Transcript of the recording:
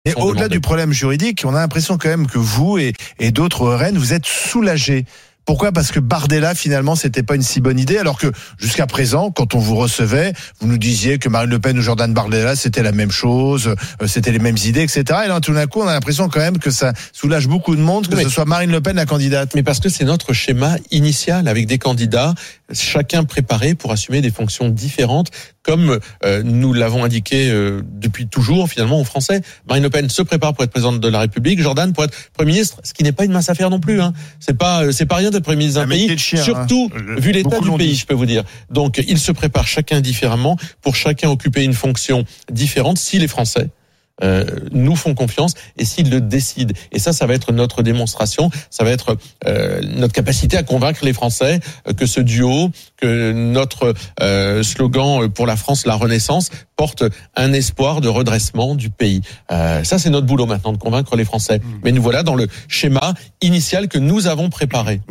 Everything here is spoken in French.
Et au-delà du problème juridique, on a l'impression quand même que vous et d'autres reines, vous êtes soulagés. Pourquoi ? Parce que Bardella, finalement, c'était pas une si bonne idée, alors que jusqu'à présent, quand on vous recevait, vous nous disiez que Marine Le Pen ou Jordan Bardella, c'était la même chose, c'était les mêmes idées, etc. Et là, tout d'un coup, on a l'impression quand même que ça soulage beaucoup de monde, que ce soit Marine Le Pen la candidate. Mais parce que c'est notre schéma initial, avec des candidats, chacun préparé pour assumer des fonctions différentes, comme nous l'avons indiqué depuis toujours, finalement, aux Français. Marine Le Pen se prépare pour être présidente de la République, Jordan pour être Premier ministre, ce qui n'est pas une mince affaire non plus. Hein. C'est pas rien d'être Premier ministre d'un pays, surtout vu l'état du pays, je peux vous dire. Donc, ils se préparent chacun différemment, pour chacun occuper une fonction différente, si les Français nous font confiance et s'ils le décident. Et ça va être notre démonstration, ça va être notre capacité à convaincre les Français que ce duo, que notre slogan pour la France, la Renaissance, porte un espoir de redressement du pays. Ça, c'est notre boulot maintenant, de convaincre les Français. Mais nous voilà dans le schéma initial que nous avons préparé.